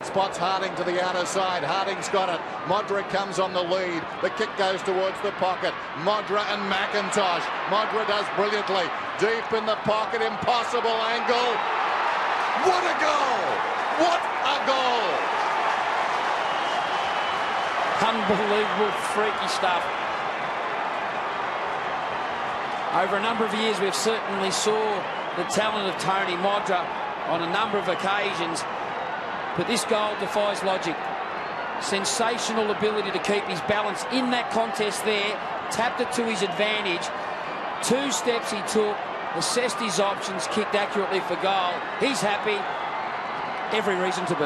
spots Harding to the outer side. Harding's got it. Modra comes on the lead. The kick goes towards the pocket. Modra and McIntosh. Modra does brilliantly. Deep in the pocket, impossible angle. What a goal! What a goal! Unbelievable, freaky stuff. Over a number of years, we've certainly saw the talent of Tony Modra on a number of occasions, but this goal defies logic. Sensational ability to keep his balance in that contest there, tapped it to his advantage. 2 steps he took, assessed his options, kicked accurately for goal. He's happy. Every reason to be.